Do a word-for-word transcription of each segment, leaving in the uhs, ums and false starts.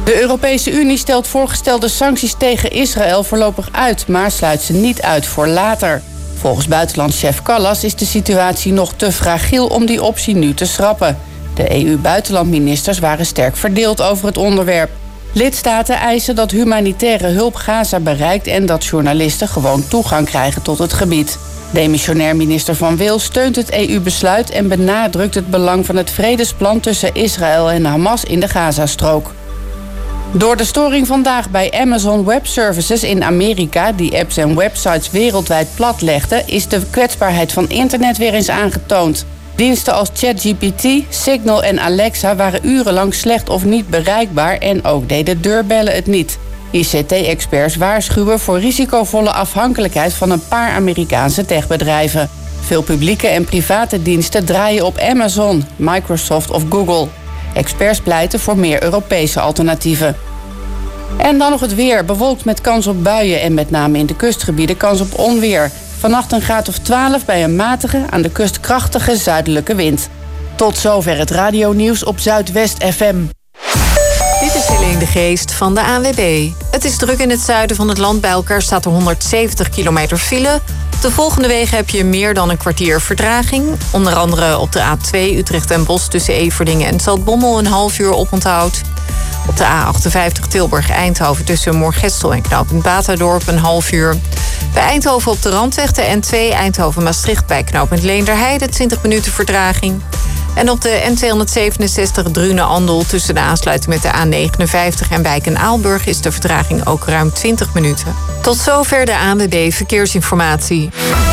De Europese Unie stelt voorgestelde sancties tegen Israël voorlopig uit, maar sluit ze niet uit voor later. Volgens buitenlandschef Kallas is de situatie nog te fragiel om die optie nu te schrappen. De E U-buitenlandministers waren sterk verdeeld over het onderwerp. Lidstaten eisen dat humanitaire hulp Gaza bereikt en dat journalisten gewoon toegang krijgen tot het gebied. Demissionair minister Van Wil steunt het E U-besluit en benadrukt het belang van het vredesplan tussen Israël en Hamas in de Gazastrook. Door de storing vandaag bij Amazon Web Services in Amerika, die apps en websites wereldwijd platlegde, is de kwetsbaarheid van internet weer eens aangetoond. Diensten als ChatGPT, Signal en Alexa waren urenlang slecht of niet bereikbaar en ook deden deurbellen het niet. I C T-experts waarschuwen voor risicovolle afhankelijkheid van een paar Amerikaanse techbedrijven. Veel publieke en private diensten draaien op Amazon, Microsoft of Google. Experts pleiten voor meer Europese alternatieven. En dan nog het weer. Bewolkt met kans op buien en met name in de kustgebieden kans op onweer. Vannacht een graad of twaalf bij een matige, aan de kust krachtige zuidelijke wind. Tot zover het radionieuws op Zuidwest F M. Dit is Helene de Geest van de A N W B. Het is druk in het zuiden van het land. Bij elkaar staat er honderdzeventig kilometer file. Op de volgende wegen heb je meer dan een kwartier vertraging. Onder andere op de A twee Utrecht en Bosch tussen Everdingen en Zaltbommel een half uur oponthoud. Op de A achtenvijftig Tilburg-Eindhoven tussen Moergestel en knooppunt Batadorp een half uur. Bij Eindhoven op de Randweg de N twee Eindhoven-Maastricht bij knooppunt Leenderheide twintig minuten vertraging. En op de N tweehonderdzevenenzestig Drunen-Andel tussen de aansluiting met de A negenenvijftig en Wijk en Aalburg is de vertraging ook ruim twintig minuten. Tot zover de A N W B Verkeersinformatie.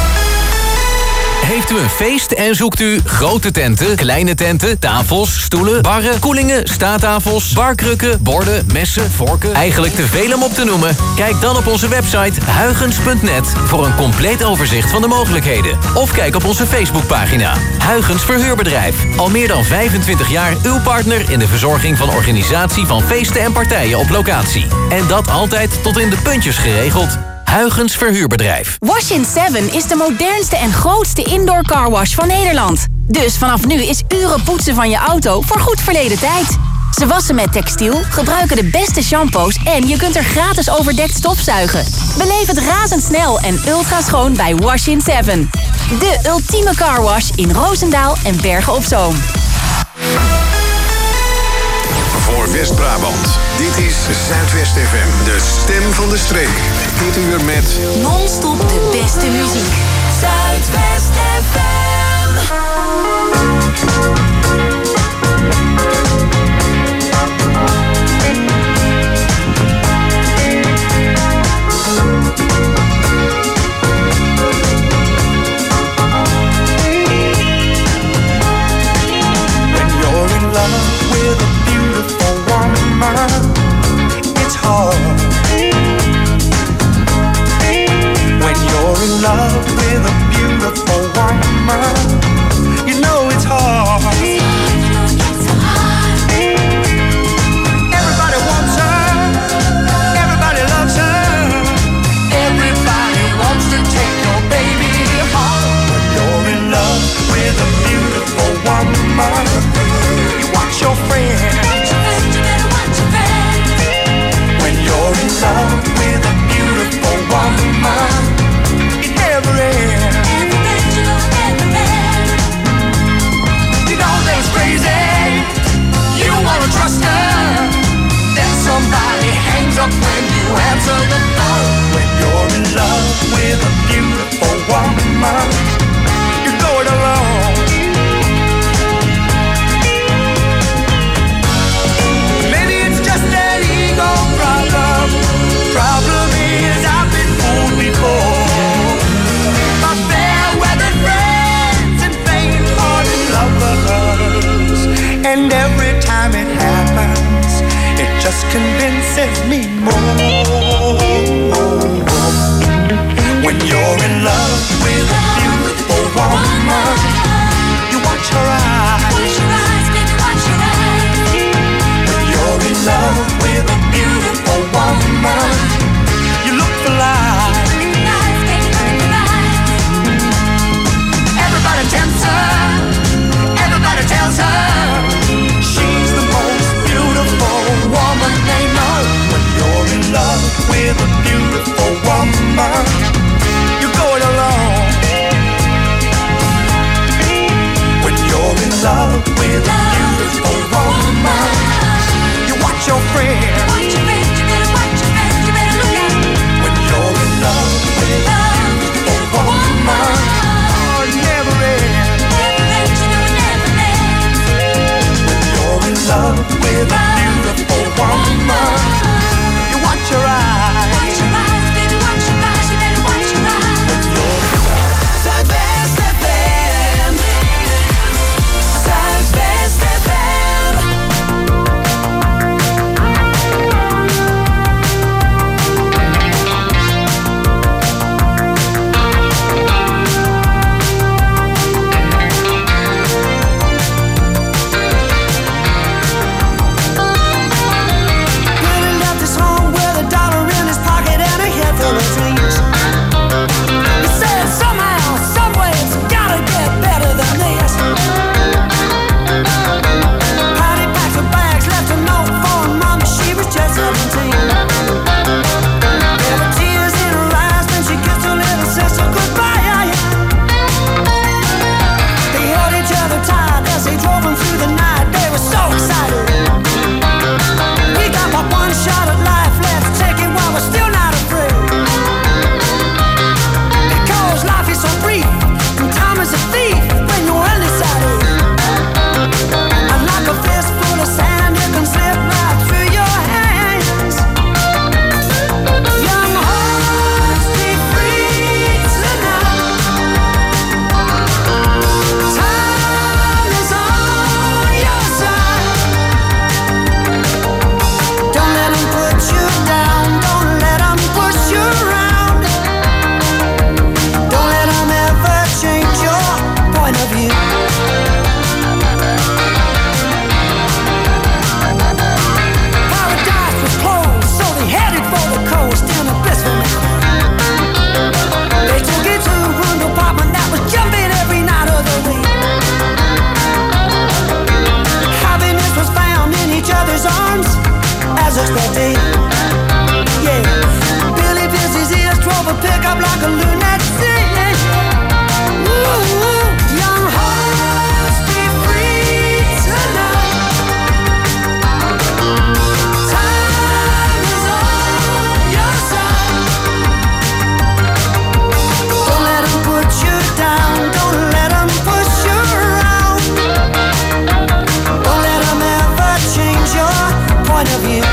Heeft u een feest en zoekt u grote tenten, kleine tenten, tafels, stoelen, barren, koelingen, staattafels, barkrukken, borden, messen, vorken? Eigenlijk te veel om op te noemen? Kijk dan op onze website huygens punt net voor een compleet overzicht van de mogelijkheden. Of kijk op onze Facebookpagina. Huygens Verhuurbedrijf. Al meer dan vijfentwintig jaar uw partner in de verzorging van organisatie van feesten en partijen op locatie. En dat altijd tot in de puntjes geregeld. Huygens Verhuurbedrijf. Wash-in seven is de modernste en grootste indoor carwash van Nederland. Dus vanaf nu is uren poetsen van je auto voor goed verleden tijd. Ze wassen met textiel, gebruiken de beste shampoos en je kunt er gratis overdekt stofzuigen. Beleef het razendsnel en ultra schoon bij Wash-in seven. De ultieme carwash in Roosendaal en Bergen op Zoom. Voor West-Brabant. Dit is Zuidwest F M, de stem van de streek. Dit uur met non-stop de beste muziek. Zuidwest F M. When you're in love with a beautiful woman, it's hard. When you're in love with a beautiful woman, you know it's hard. Everybody wants her, everybody loves her, everybody wants to take your baby home. When you're in love with a beautiful woman, you watch your friends. When you're in love with a beautiful woman, it never ends. You know that it's crazy, you wanna trust her, then somebody hangs up when you answer the phone. When you're in love with a beautiful woman, you're going alone. Maybe it's just an ego problem. Problem is I've been fooled before by fair-weather friends and faint-hearted lovers. And every time it happens, it just convinces me more. When you're in love with a beautiful woman, you watch her eyes. When you're in love with a beautiful woman, you look for life. Everybody tempts her, everybody tells her she's the most beautiful woman they such bad day. Yeah, Billy pierced his ears, drove a pickup like a lunatic. Ooh, young hearts be free tonight. Time is on your side. Don't let them put you down. Don't let them push you around. Don't let them ever change your point of view.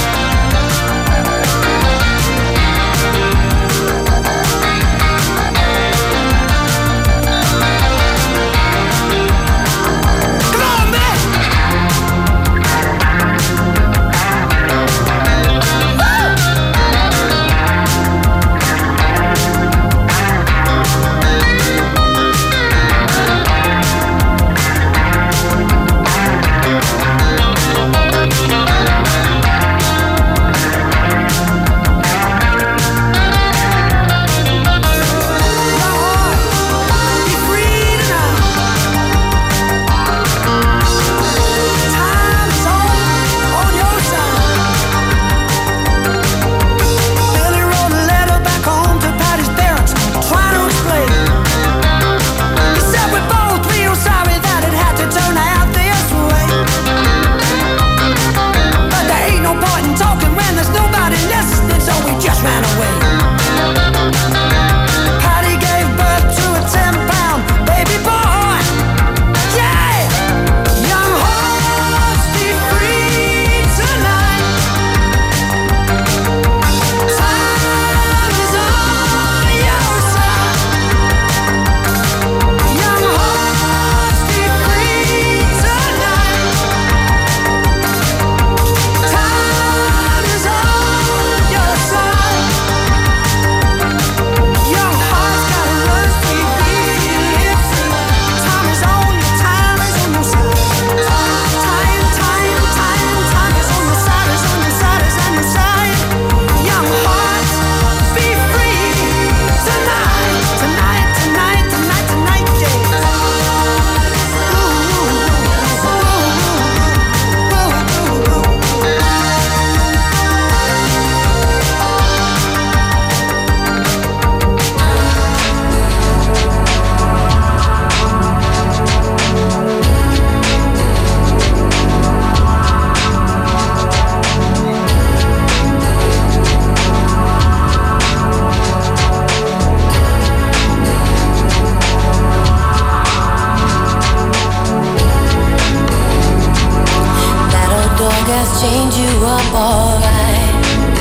Change you up alright.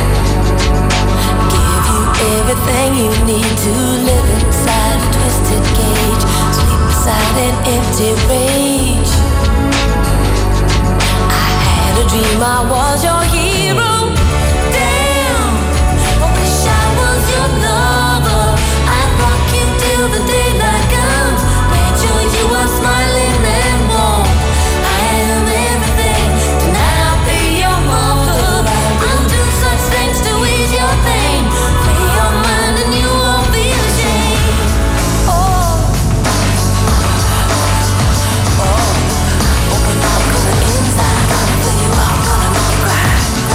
Give you everything you need to live inside a twisted cage. Sleep beside an empty rage. I had a dream I was your hero. Damn, I wish I was your lover. I'd rock you till the daylight comes. Made sure you are smiling and warm. I am everything. Tonight I'll be your mother. I'll do such things to ease your pain. Free your mind and you won't be ashamed. Oh, oh, open up, 'cause the inside gonna fill you up, gonna make you cry.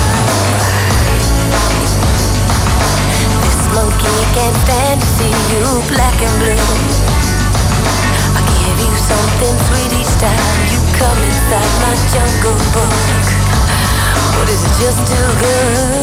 This monkey can't stand to see you black and blue. I give you something sweet each time you come inside my jungle book. But is it just too good?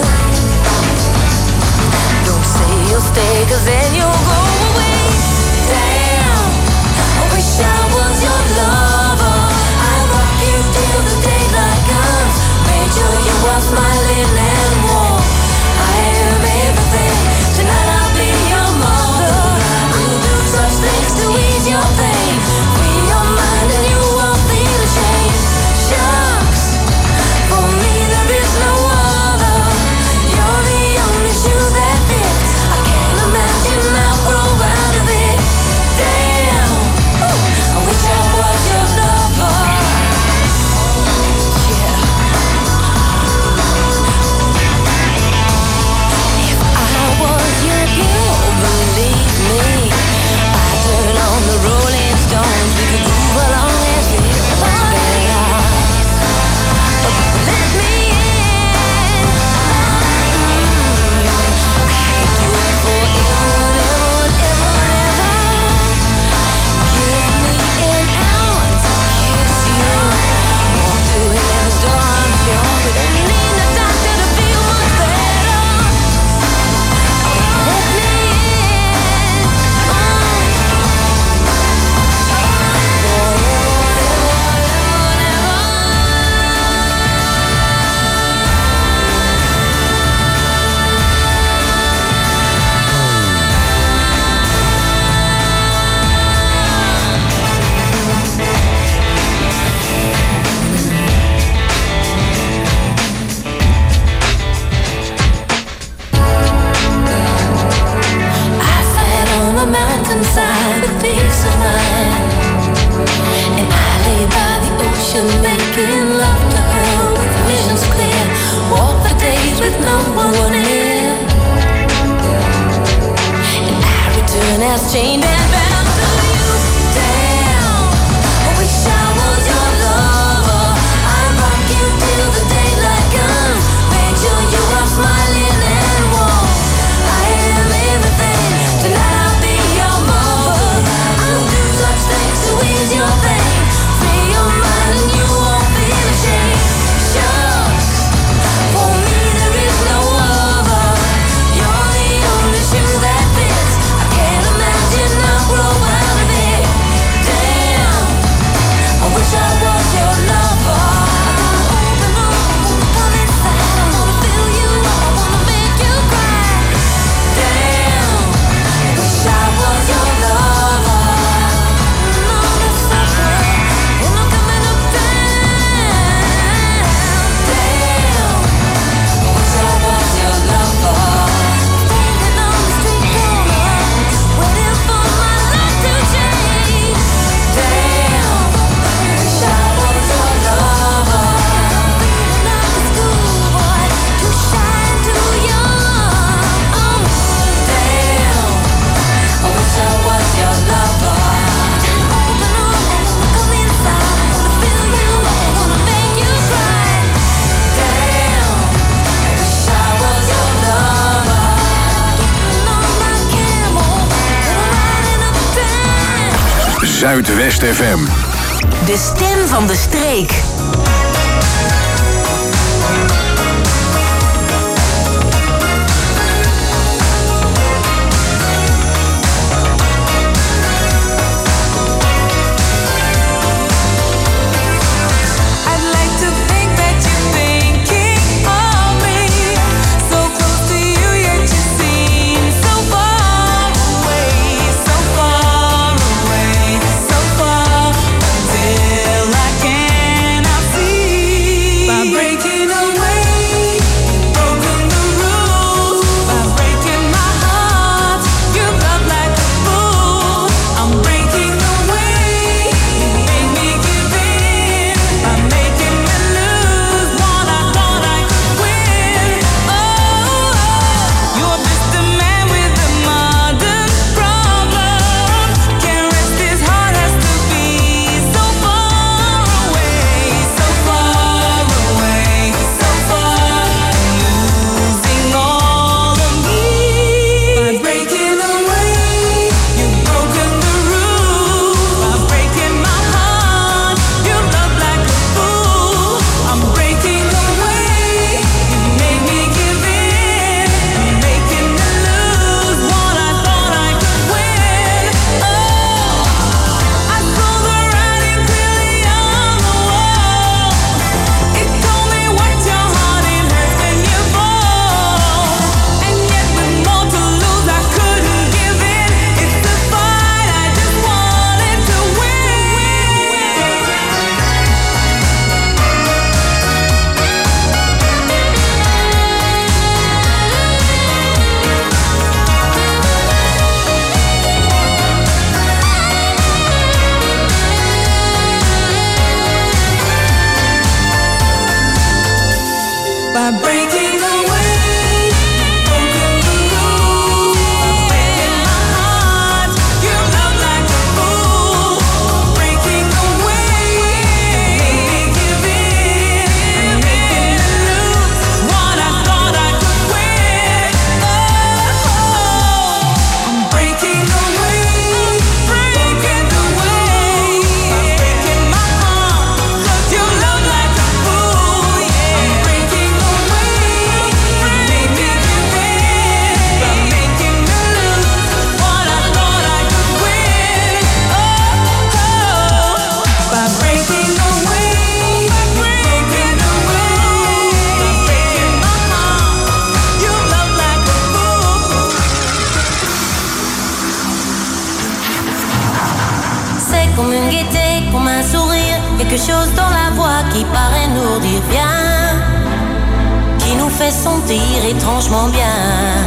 Don't say you'll stay, 'cause then you'll go away. Damn, I wish I was your lover. I'll rock you till the daylight comes. Made sure you are smiling and warm. I am everything. Tonight I'll be your mother. I'll do such things to ease your pain. Free your mind and you won't feel ashamed. Shucks, for me there is no other. You're the only shoe that fits. I can't imagine how Zuidwest F M. De stem van de streek. Étrangement bien.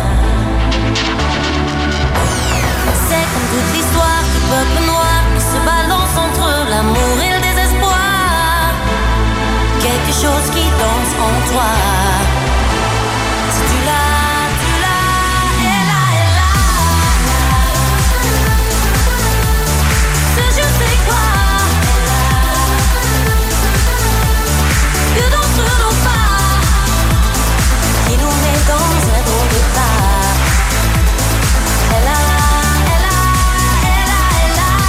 C'est comme toute l'histoire du peuple noir qui se balance entre l'amour et le désespoir. Quelque chose qui danse en toi. Si tu l'as, tu l'as, et là, et là. Ce je sais quoi. Que d'entre nos pas qui nous met dans un drôle de pas. Elle a, elle a, elle a, elle a.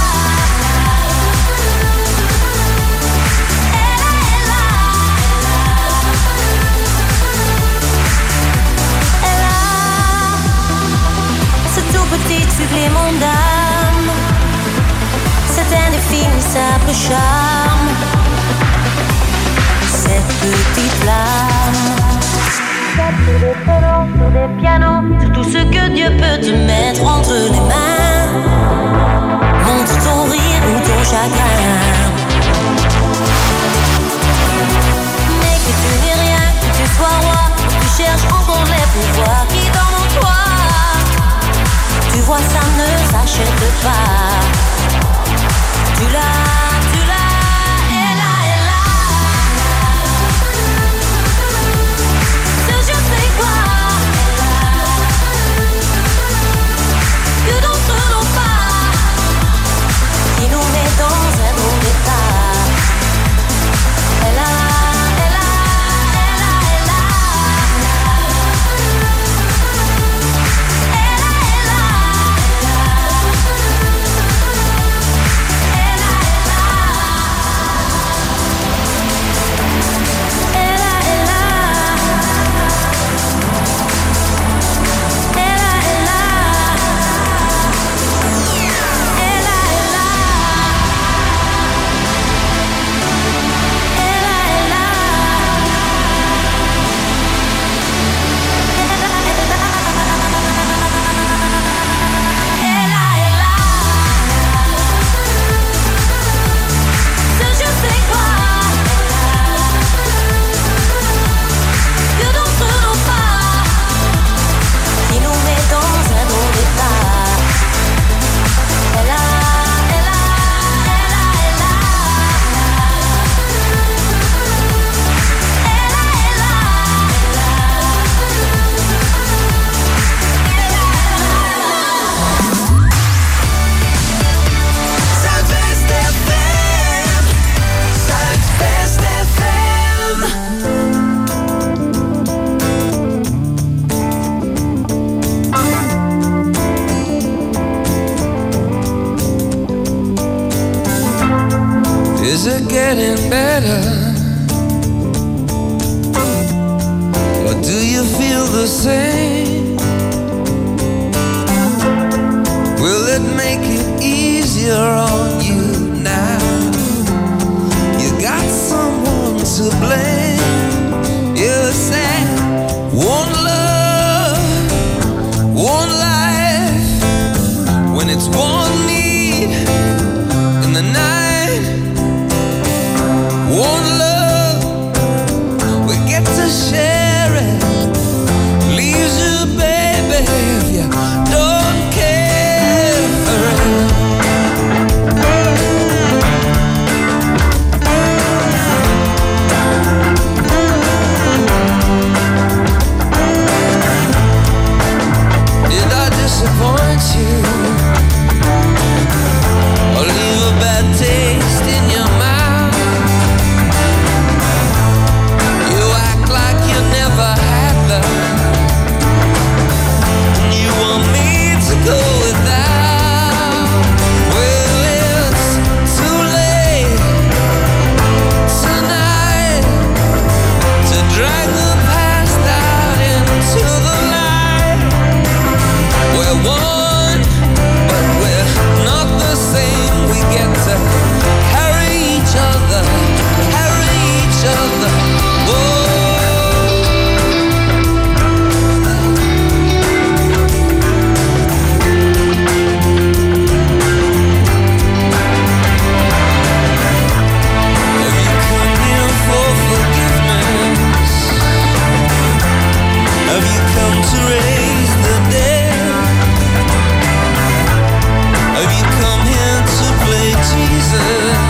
Elle a, elle a. Elle a. Ce tout petit supplément d'âme, cet indéfinissable charme, cette petite flamme. Sur des pianos, sur des pianos, sur tout ce que Dieu peut te mettre entre les mains. Montre ton rire ou ton chagrin. Mais que tu n'es rien, que tu sois roi, tu cherches encore les pouvoirs qui dorment en toi. Tu vois, ça ne s'achète pas. Tu l'as, tu l'as. Que d'entre nos pas qui nous met dans un bon état. Elle a, elle a, elle a, elle a. Elle a, elle a, elle a. the same? Will it make it easier on you now? You got someone to blame. You said one love, one life. When it's one need in the night, one love, we get to share it. Leaves you, baby, if you don't care for it. Did I disappoint you? Or leave a bad taste in your mouth? You act like you never had love, and you want me to go without. Well, it's too late tonight to drag the past out into the light. We're one, but we're not the same. We get to carry each other, carry each other. Whoa. Have you come here for forgiveness? Have you come to raise the dead? Have you come here to play Jesus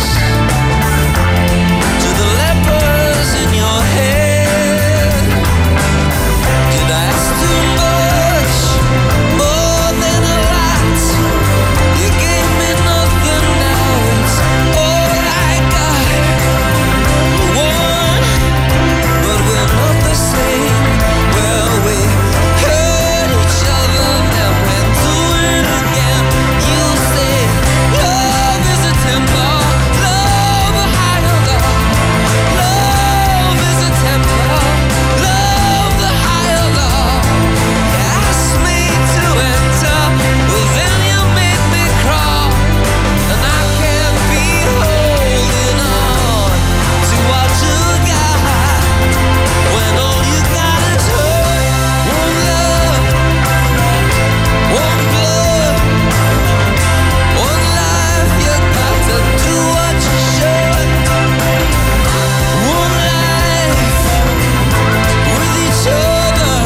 to the lepers in your head? Did I ask too much, more than a lot? You gave me nothing, now it's all I got. We're one, but we're not the same. Well, we hurt each other, now we're doing it again. You say love is a temple, love a higher law. Love is a temple, love the higher law. You asked me to enter, well then you made me crawl, and I can't be holding on to what you got when all you got is hurt. One love, one blood, one life. You got to do what you should. One life with each other,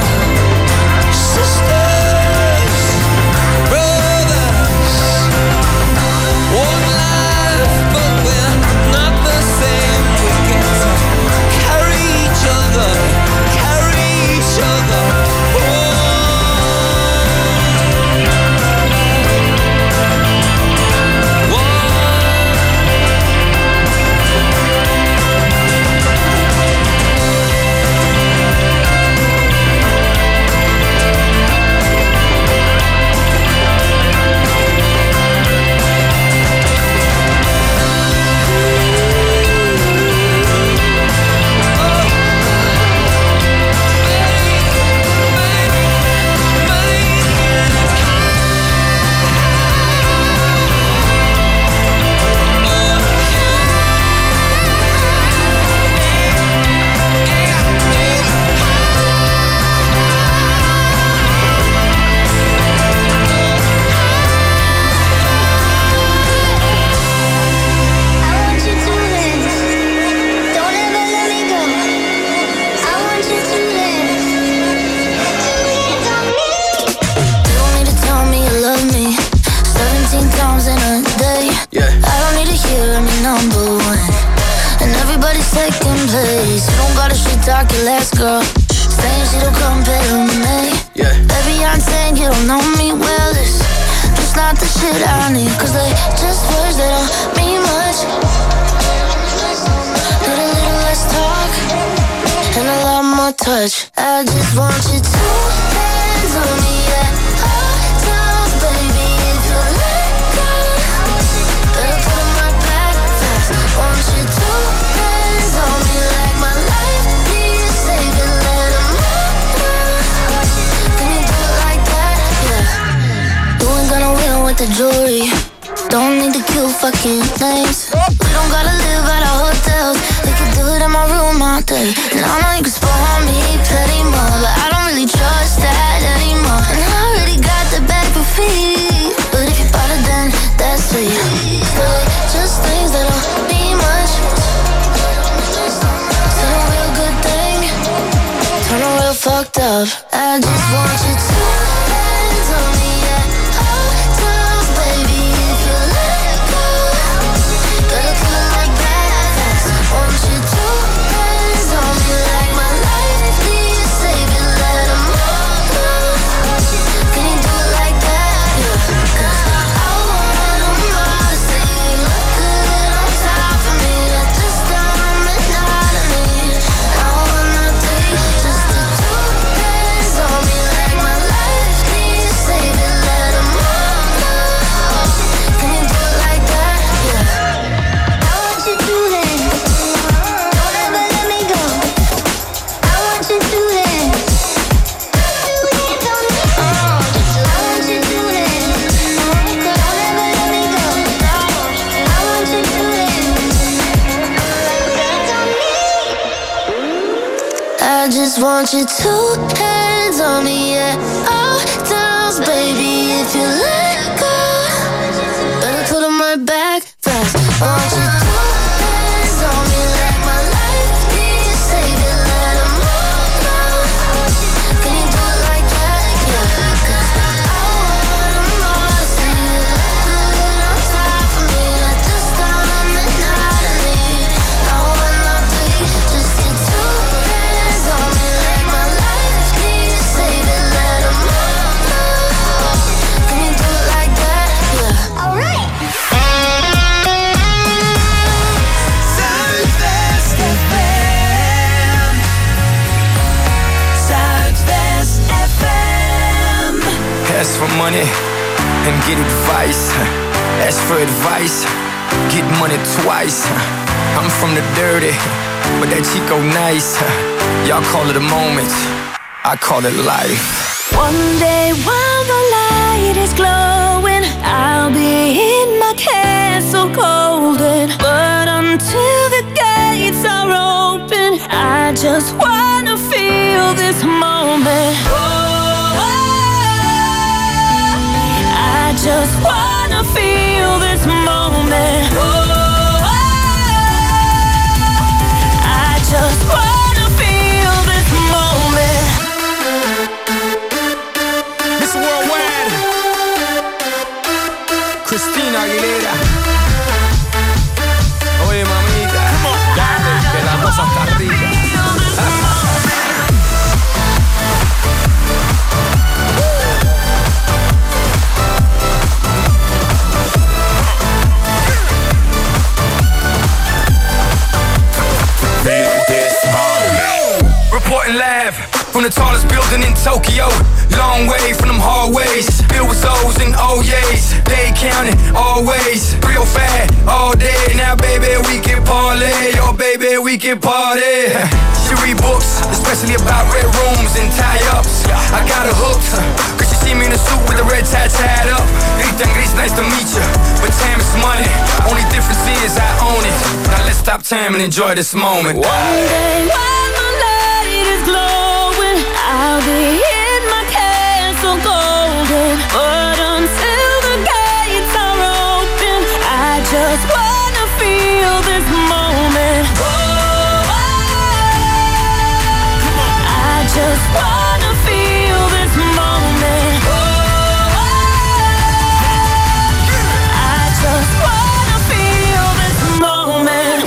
sisters, brothers. One life, but we're not the same. We get to carry each other, carry each other. One, one. Second place, you don't gotta shit talk your last girl. Saying she don't compare to me. Yeah. Baby, I'm saying you don't know me well. It's just not the shit I need, cause they just words that don't mean much. Need a little less talk and a lot more touch. I just want you to hands on me at all times, baby. If you let go, better put 'em right back fast. Want you to hands on me like my life needs saving. Let 'em run. the jewelry. Don't need to kill fucking names. We don't gotta live at our hotels. We can do it in my room all day. And I know you can spoil me plenty more, but I don't really trust that anymore. And I already got the bag for free. But if you bought it, then that's sweet. Still, just things that don't mean much. Turn a real good thing, turn a real fucked up. I just want you to hands on me at all times, baby. If you let go, gotta kill it like that. Want you to hands on me like my life needs saving. Let 'em all go. Can you do it like that? Yeah. 'Cause I want 'em all to say you look good on top of me at this time and not of me. I wanna take just the two hands on me like my life needs saving. Let 'em all go. Can you do it like that? Yeah. I want you to then. Don't ever let me go. I want you to then. Two hands on me. Oh, I want you to then. Don't ever let me go. I want you to then. Hands on me. I just want you two hands on me at all times, baby. If you let go, better put 'em right back fast. Want you two hands on me like my life needs saving. Let 'em all go. Can you do it like that? Yeah. 'Cause I want 'em all to say you look good on top of me at this time and not of me. I wanna take just your two hands on me like my life needs saving. Let 'em all go. Can you do it like that? Yeah. All right. Zuidwest F M. Zuidwest F M. Ask for money and get advice. Ask for advice, get money twice. I'm from the dirty, but that Chico nice. Y'all call it a moment, I call it life. One day while the light is glowing, I'll be in my castle golden. But until the gates are open, I just wanna feel this moment. Oh, I just wanna feel this moment. Oh, I just wanna feel this moment. Miss Worldwide, Christina Aguilera. Oye, mamita, dale, que la cosa está rica. Reporting live from the tallest building in Tokyo. Long way from them hallways, filled with O's and O's. They counting always, real fat all day. Now baby we can parlay, oh baby we can party. She read books, especially about red rooms and tie-ups. I got her hooked, cause she see me in a suit with the red tie tied up. Rita and Gris, nice to meet you, but time is money. Only difference is I own it. Now let's stop time and enjoy this moment. One day while my light is glowing, I'll be in my castle golden. But until the gates are open, I just wanna feel this moment. Oh, I just wanna feel this moment. Oh, I just wanna feel this moment.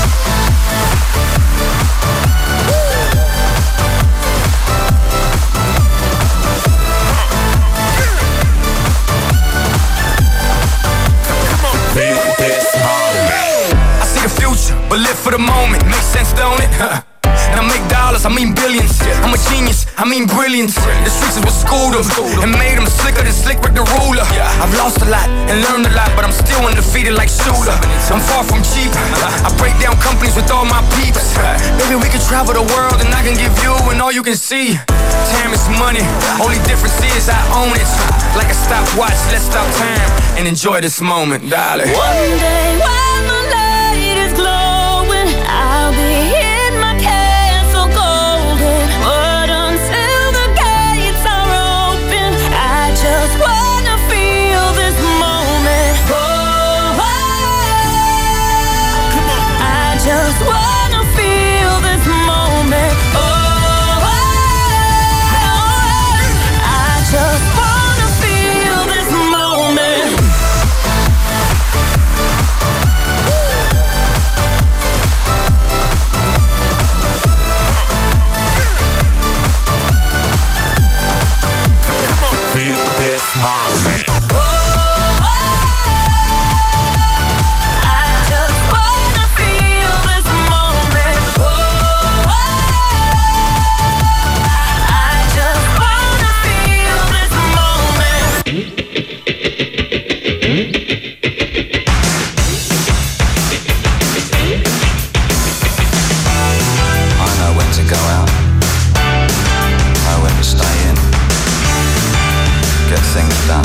I see the future, but live for the moment. Makes sense, don't it? And I make dollars, I mean billions. I'm a genius, I mean brilliance. The streets is what schooled them and made them slicker than Slick Rick the ruler. I've lost a lot and learned a lot, but I'm still undefeated like Shooter. I'm far from cheap, I break down companies with all my peeps. Maybe we can travel the world and I can give you and all you can see. Time is money, only difference is I own it. like a stopwatch, let's stop time and enjoy this moment, darling. One day when the light is glowing, I'll be in my castle golden. But until the gates are open, I just wanna feel this moment. Oh, I just wanna feel this moment. Oh, I just wanna feel this moment. Feel this moment. Things done.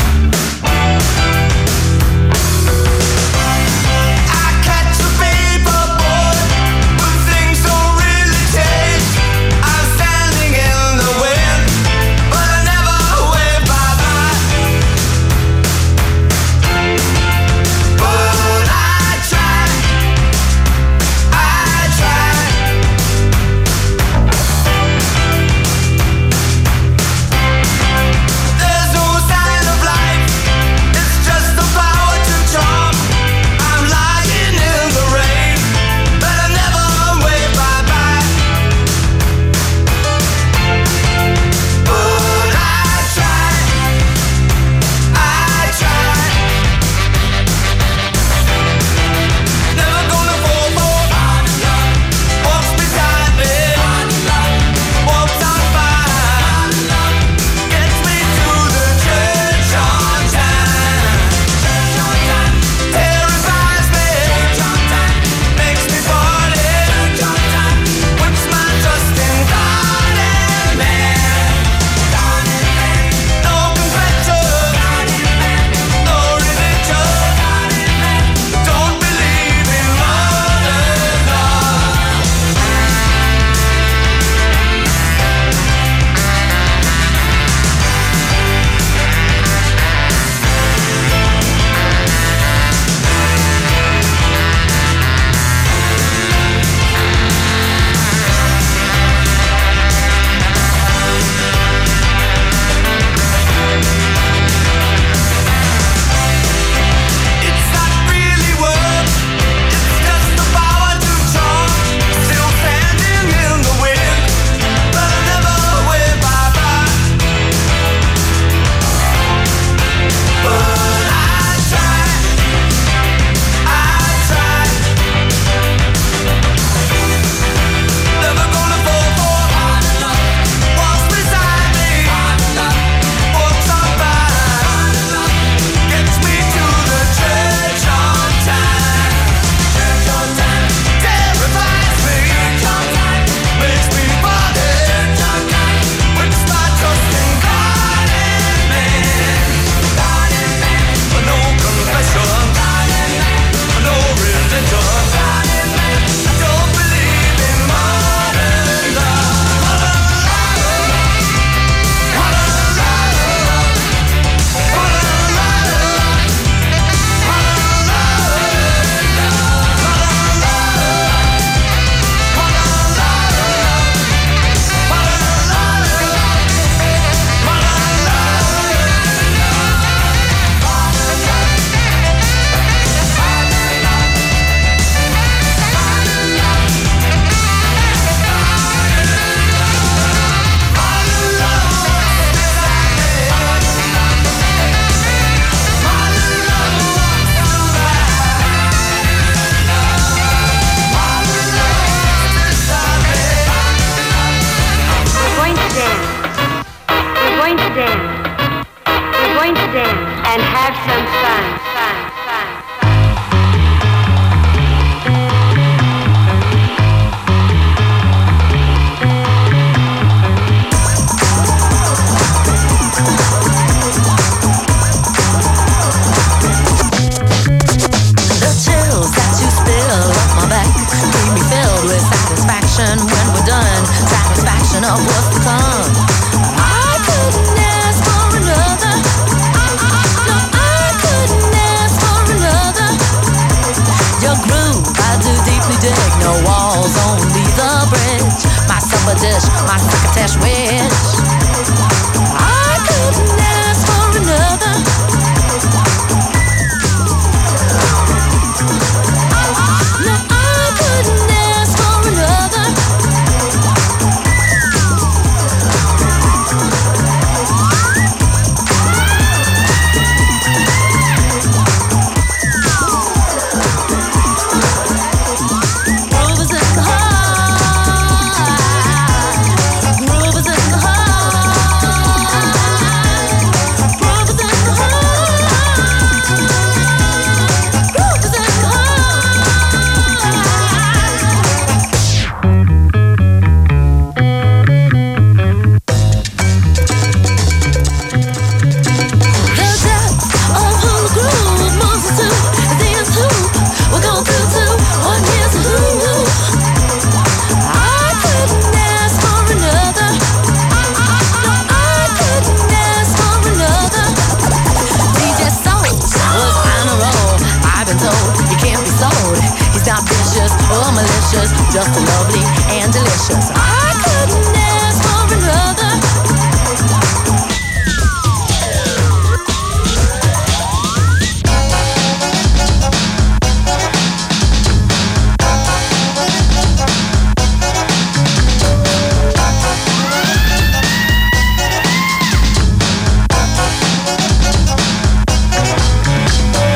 just lovely and delicious. I couldn't ask for another.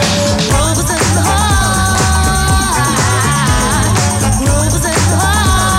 Roses in the heart, roses in the heart.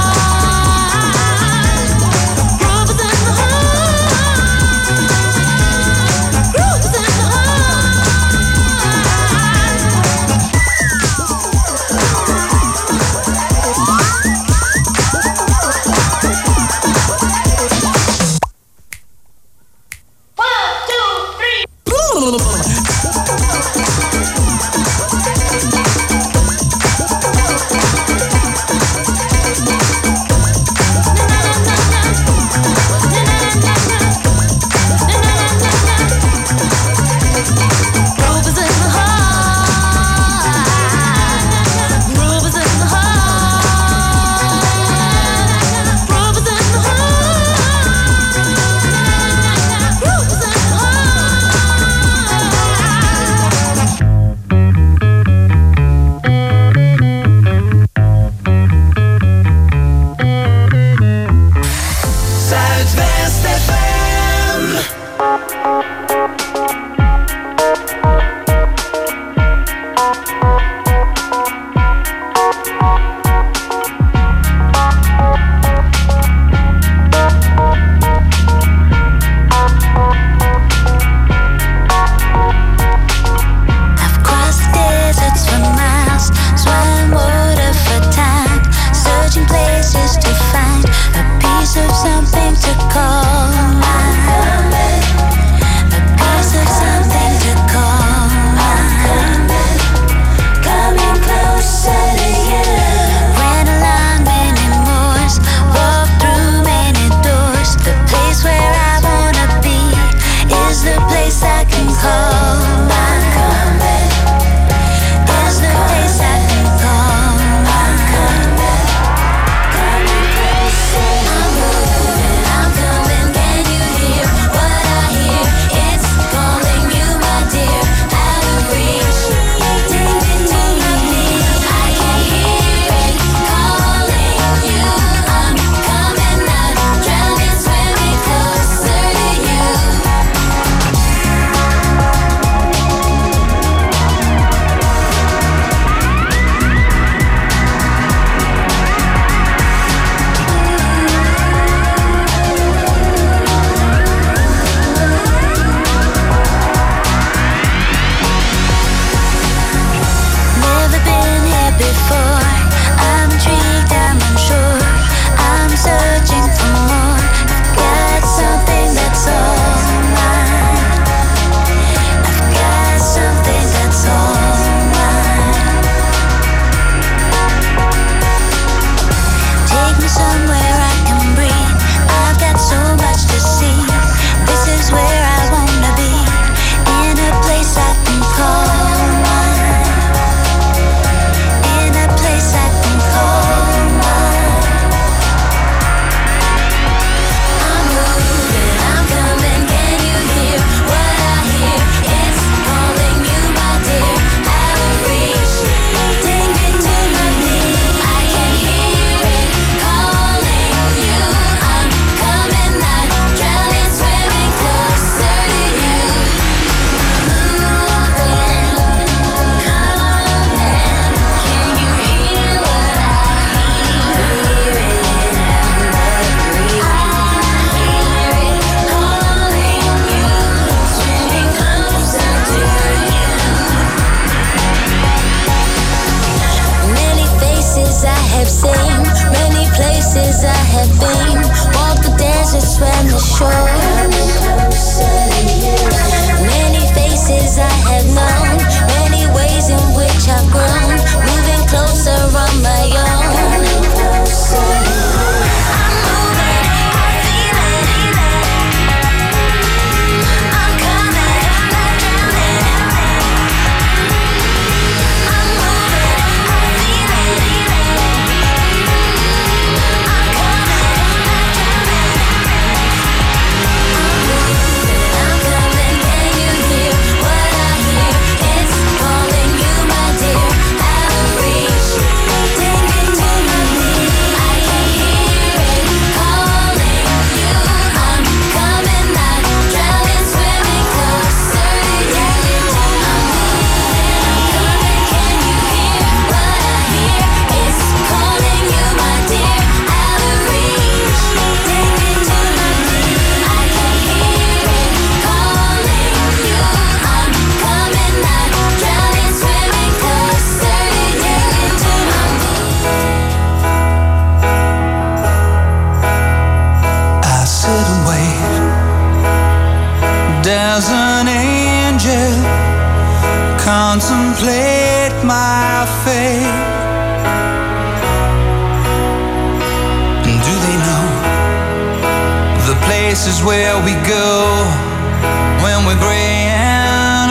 places where we go when we're gray and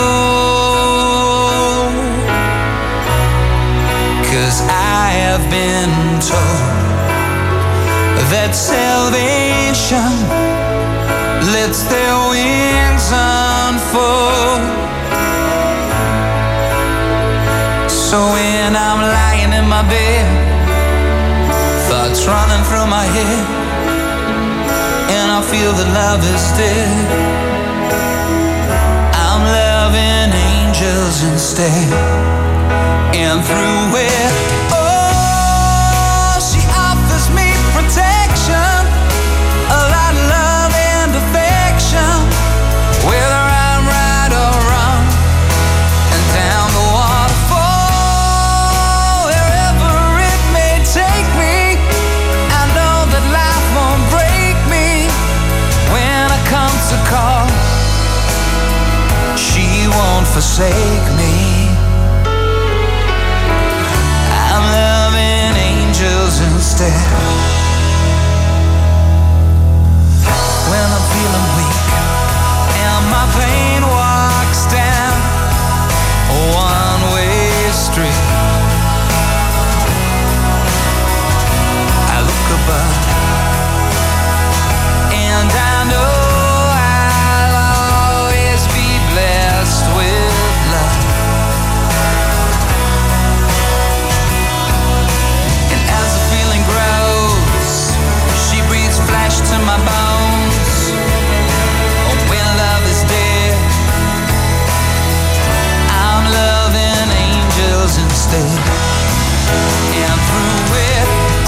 old. 'Cause I have been told that salvation lets their wings unfold. So when I'm lying in my bed, thoughts running through my head, and I feel that love is dead, I'm loving angels instead. And through it, oh, she offers me protection, a lot of love and affection, whether I'm right or wrong, and down the waterfall, wherever it may take me, I know that life won't break me when I come to call. She won't forsake me. I'm loving angels instead. When I'm feeling weak and my pain walks down a one-way street, I look above and I know I'll always be blessed with love. And as the feeling grows, she breathes flesh to my bones. Oh, when love is dead, I'm loving angels instead. And through it,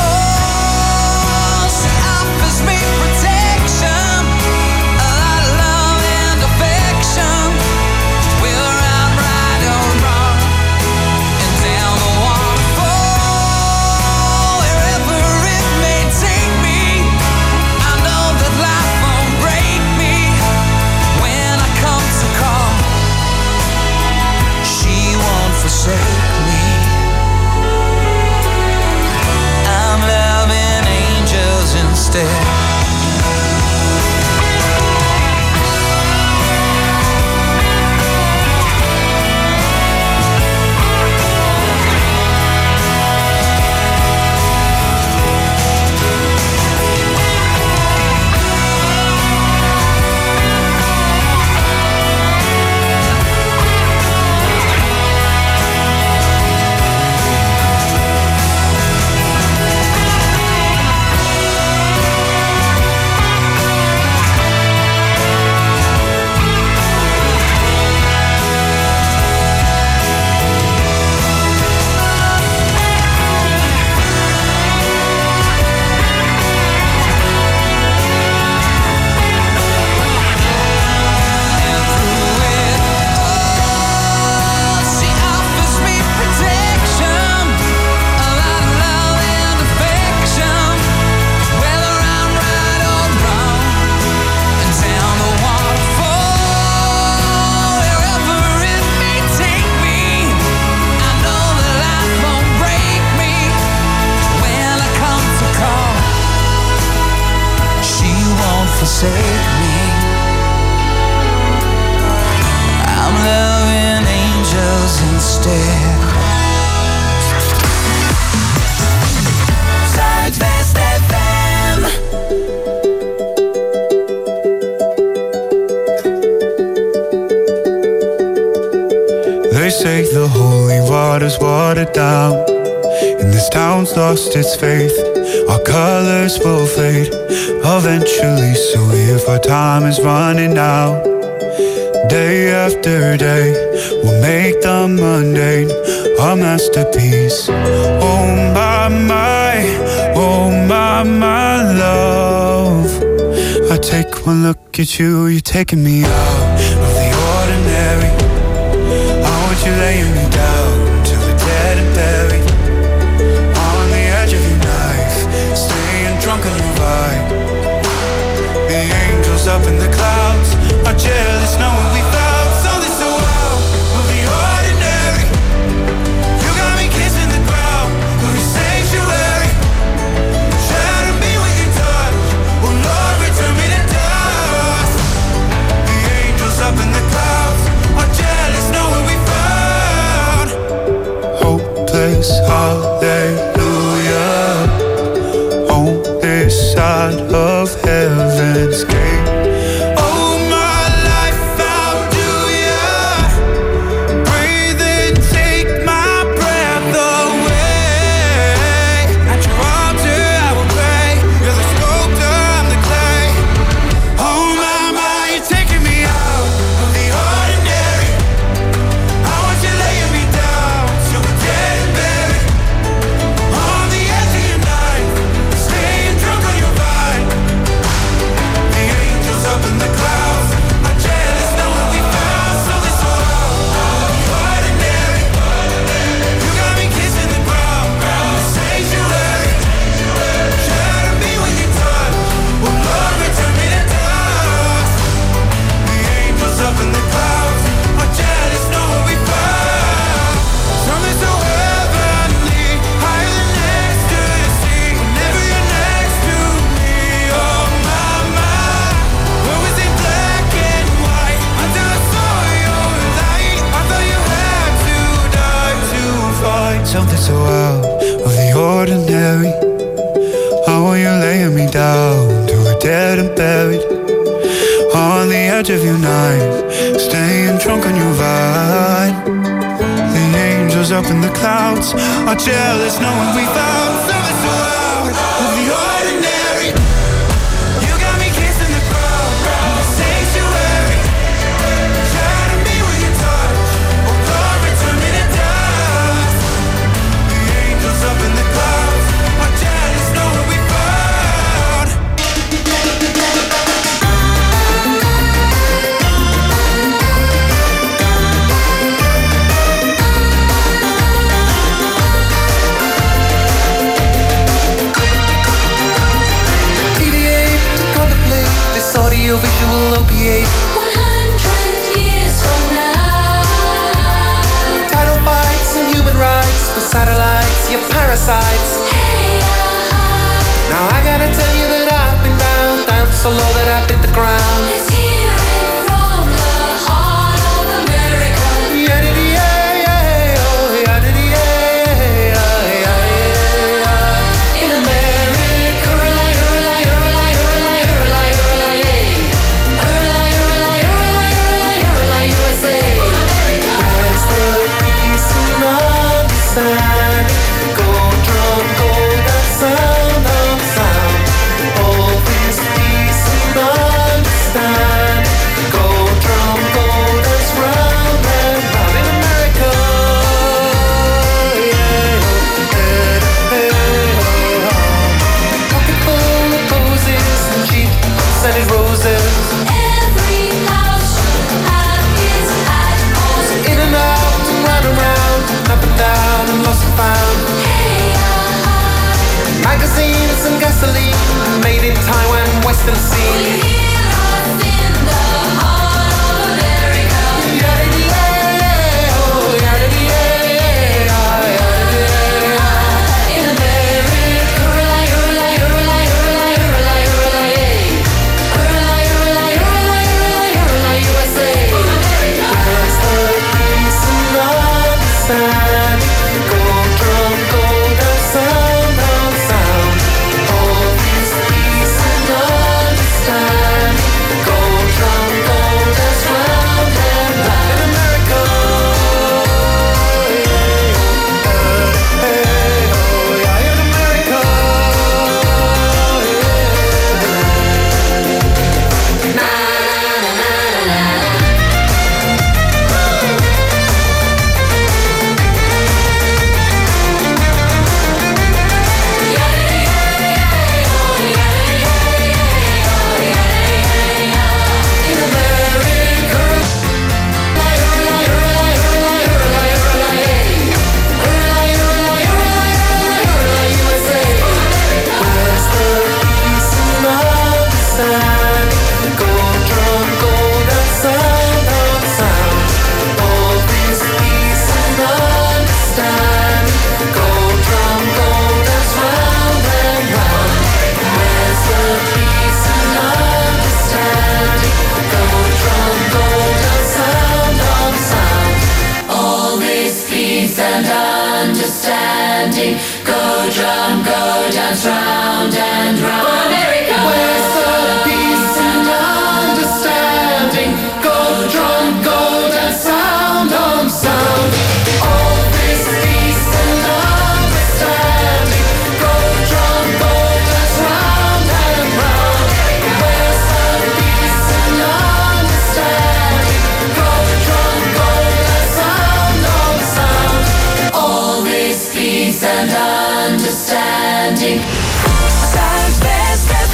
oh, she offers me protection, a lot of love and affection, whether I'm right or wrong, and down the waterfall, wherever it may take me, I know that life won't break me when I come to call. She won't forsake me. I'm loving angels instead. She offers me protection, a lot of love and affection, whether I'm right or wrong, and down the waterfall, wherever it may take me, I know that life won't break me when I come to call. She won't forsake me. I'm loving angels instead. Zuidwest F M. They say the holy water's watered down, and this town's lost its faith. Our colors will fade eventually, so if our time is running out, day after day, we'll make the mundane our masterpiece. Oh my, my, oh my, my love, I take one look at you, you're taking me out of the ordinary. How would you lay me down till we're dead and buried, on the edge of your knife, staying drunk on your vibe. The angels up in the clouds are jealous knowing we found something so wild of the ordinary. You got me kissing the ground of your sanctuary. Shatter me with your touch, oh Lord, return me to edge of your knife, staying drunk on your vine. The angels up in the clouds are jealous knowing we found something so out of the ordinary. You got me kissing the ground, the sanctuary. Try to be with your touch, or glory turn me to dust. The angels up in the clouds are jealous knowing we found. Audiovisual opiate. One hundred years from now. Title fights and human rights. The satellites, your parasites. Hey, uh-huh. Now I gotta tell you that I've been down, down so low that I've hit the ground. Let's hear it from the heart of America. Yeah-dee-dee-yeah, yeah, oh, yeah-dee-dee-yeah, yeah, yeah, yeah. In America, hurlay, hurlay, hurlay, hurlay, hurlay, hurlay, yeah. Hurlay, hurlay, hurlay, hurlay, hurlay, U S A. Where's the peace and understanding? Go drum, go that sound of sound. All this peace and understanding. Go drum, go dance round and round in America. Yeah, hey, hey, oh, oh. Pocket full of posies and cheap scented roses. Every house should have its atmosphere. In and out and round and round, up and down and lost and found. Hey, uh-huh. Magazines and gasoline, made in Taiwan, Western We scene. hear us in the heart of America. Yeah-dee-dee-yeah, oh, yeah-dee-dee-yeah, yeah-dee-dee-yeah. In America, hurlay, hurlay, hurlay, hurlay, hurlay, hurlay, yeah. Hurlay, hurlay, hurlay, hurlay, hurlay, U S A. Where's the peace and understanding? Go drum, go that sound of sound. All this peace and understanding. Go drum, go dance round and round in America. Yeah, hey, oh, yeah, in America. Yeah. Na, na, na, na, na. All this peace and understanding. Go drum, go dance round and round. America, Where's the peace and understanding? Go drum, go dance, sound on sound. All this peace and understanding. Go drum, go dance round and round. Where's the peace and understanding? Go drum, go dance, sound on sound. all this peace and understanding. Zuidwest F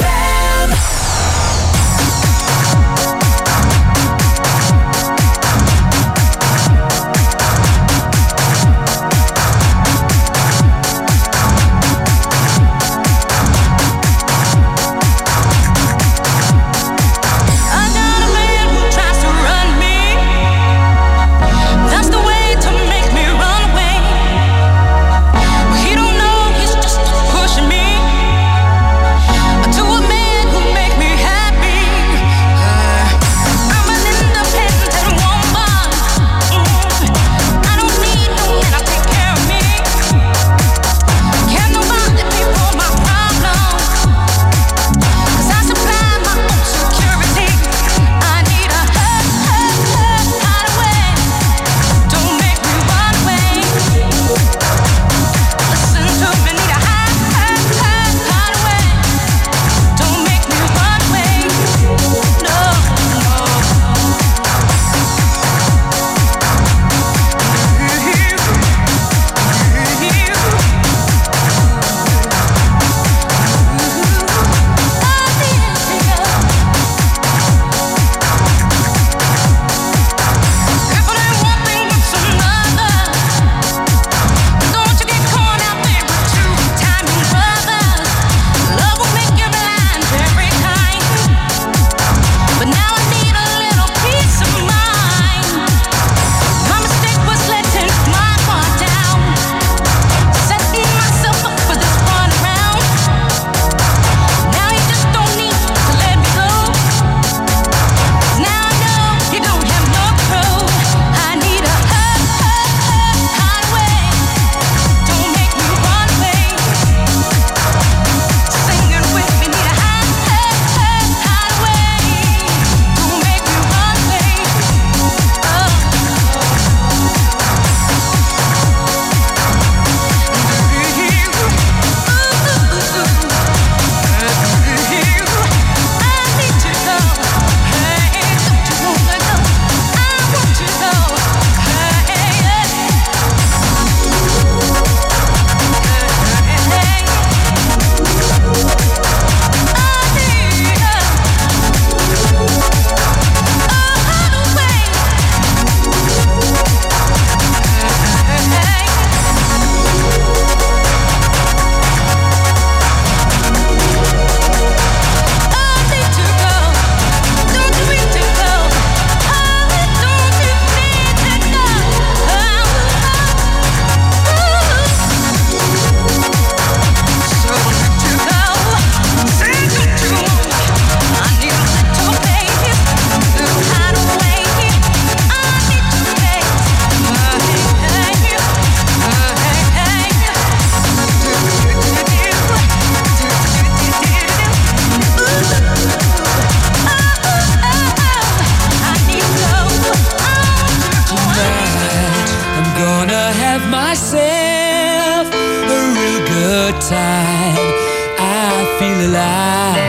feel alive.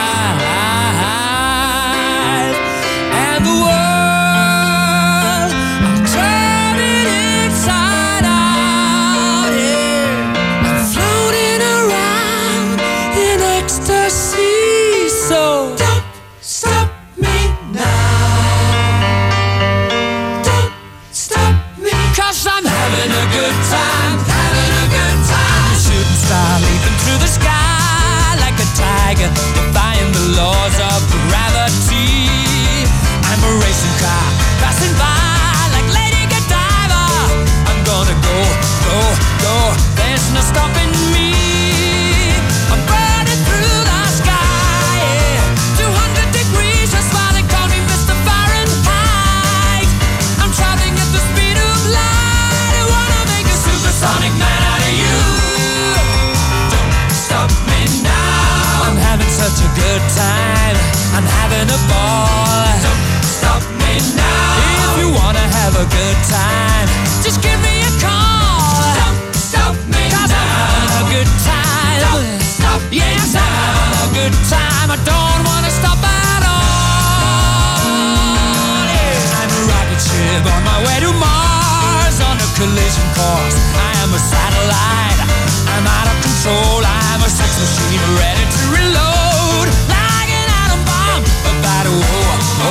And the world, I'm turning inside out, yeah. I'm floating around in ecstasy, so don't stop me now. Don't stop me, 'cause I'm having a good time, having a good time. Shooting star leaping through the sky like a tiger, defying the laws of gravity. I'm a racing car passing by like Lady Godiva. I'm gonna go, go, go. There's no stopping me. I'm burning through the sky, yeah. two hundred degrees, that's why they call me Mister Fahrenheit. I'm traveling at the speed of light. I wanna make a supersonic man out of you. Don't stop me now. I'm having such a good time. I'm having a ball. Don't stop me now. If you wanna have a good time, just give me a call. Don't stop me 'cause now. I'm having a good time. Don't stop me yes, now. I'm having a good time. I don't wanna stop at all. Yeah. I'm a rocket ship on my way to Mars on a collision course. I am a satellite. I'm out of control. I'm a sex machine ready to reload. Like an atom bomb about to oh, oh,